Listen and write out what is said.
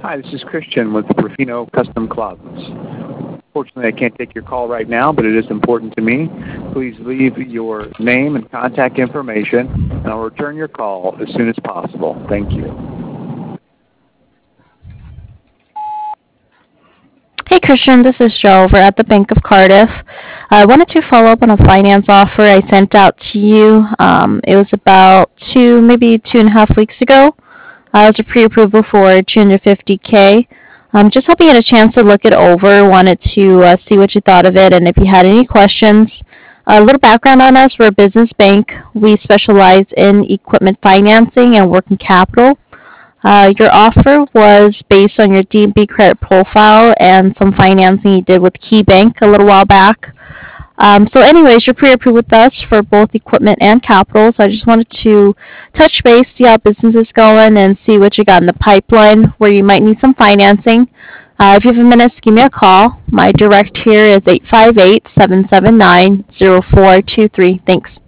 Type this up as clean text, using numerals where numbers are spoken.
Hi, this is Christian with Rufino Custom Closets. Fortunately, I can't take your call right now, but it is important to me. Please leave your name and contact information, and I'll return your call as soon as possible. Thank you. Hey Christian, this is Joe over at the Bank of Cardiff. I wanted to follow up on a finance offer I sent out to you. It was about maybe 2.5 weeks ago. It was a pre-approval for 250K. Just hoping you had a chance to look it over. Wanted to see what you thought of it, and if you had any questions. A little background on us: we're a business bank. We specialize in equipment financing and working capital. Your offer was based on your DNB credit profile and some financing you did with KeyBank a little while back. So anyways, you're pre-approved with us for both equipment and capital. So I just wanted to touch base, see how business is going, and see what you got in the pipeline where you might need some financing. If you have a minute, give me a call. My direct here is 858-779-0423. Thanks.